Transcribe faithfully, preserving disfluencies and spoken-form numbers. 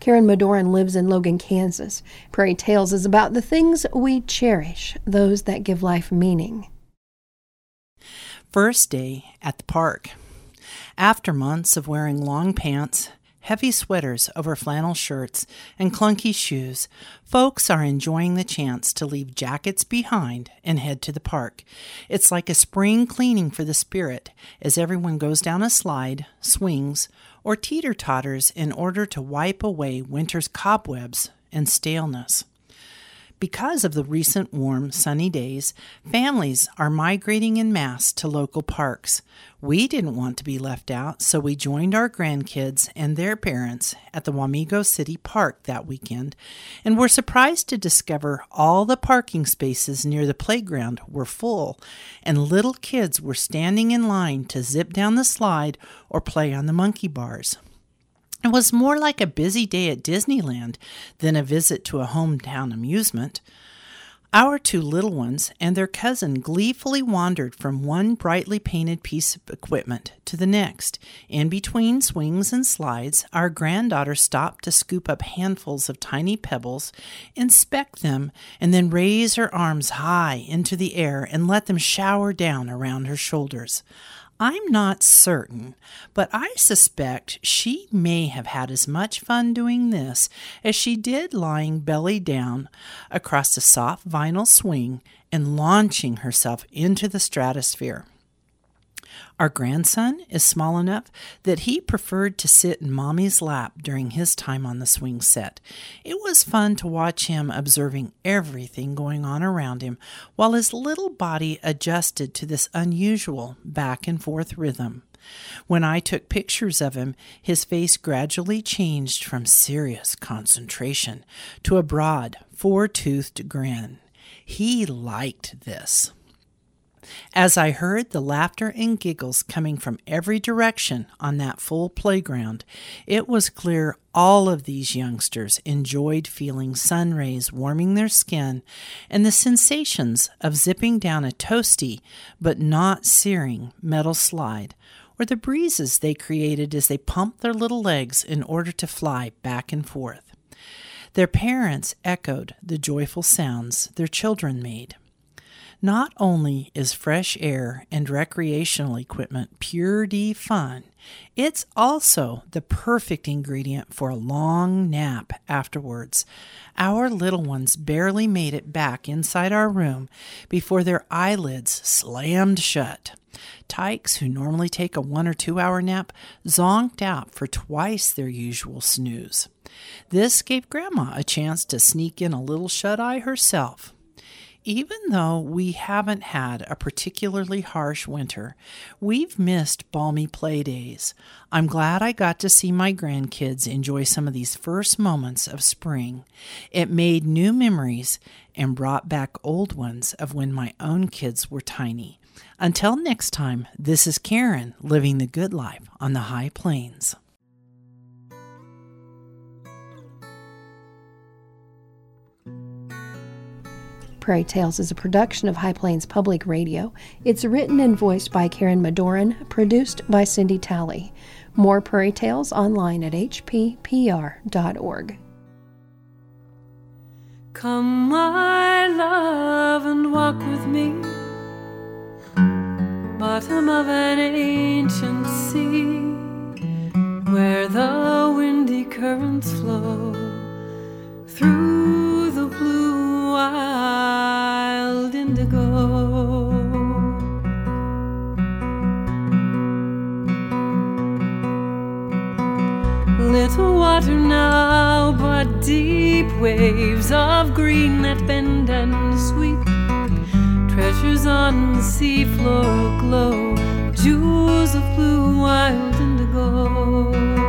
Karen Madoran lives in Logan, Kansas. Prairie Tales is about the things we cherish, those that give life meaning. First day at the park. After months of wearing long pants, heavy sweaters over flannel shirts, and clunky shoes, folks are enjoying the chance to leave jackets behind and head to the park. It's like a spring cleaning for the spirit as everyone goes down a slide, swings, or teeter-totters in order to wipe away winter's cobwebs and staleness. Because of the recent warm, sunny days, families are migrating en masse to local parks. We didn't want to be left out, so we joined our grandkids and their parents at the Wamego City Park that weekend, and were surprised to discover all the parking spaces near the playground were full, and little kids were standing in line to zip down the slide or play on the monkey bars. It was more like a busy day at Disneyland than a visit to a hometown amusement. Our two little ones and their cousin gleefully wandered from one brightly painted piece of equipment to the next. In between swings and slides, our granddaughter stopped to scoop up handfuls of tiny pebbles, inspect them, and then raise her arms high into the air and let them shower down around her shoulders. I'm not certain, but I suspect she may have had as much fun doing this as she did lying belly down across a soft vinyl swing and launching herself into the stratosphere. Our grandson is small enough that he preferred to sit in Mommy's lap during his time on the swing set. It was fun to watch him observing everything going on around him while his little body adjusted to this unusual back and forth rhythm. When I took pictures of him, his face gradually changed from serious concentration to a broad, four-toothed grin. He liked this. As I heard the laughter and giggles coming from every direction on that full playground, it was clear all of these youngsters enjoyed feeling sun rays warming their skin and the sensations of zipping down a toasty but not searing metal slide, or the breezes they created as they pumped their little legs in order to fly back and forth. Their parents echoed the joyful sounds their children made. Not only is fresh air and recreational equipment pure D fun, it's also the perfect ingredient for a long nap afterwards. Our little ones barely made it back inside our room before their eyelids slammed shut. Tykes, who normally take a one or two hour nap, zonked out for twice their usual snooze. This gave Grandma a chance to sneak in a little shut-eye herself. Even though we haven't had a particularly harsh winter, we've missed balmy play days. I'm glad I got to see my grandkids enjoy some of these first moments of spring. It made new memories and brought back old ones of when my own kids were tiny. Until next time, this is Karen living the good life on the high plains. Prairie Tales is a production of High Plains Public Radio. It's written and voiced by Karen Madoran, produced by Cindy Talley. More Prairie Tales online at h p p r dot org. Come, my love, and walk with me, bottom of an ancient sea, where the windy currents flow through the blue wild indigo. Little water now, but deep waves of green that bend and sweep, treasures on the seafloor glow, jewels of blue wild indigo.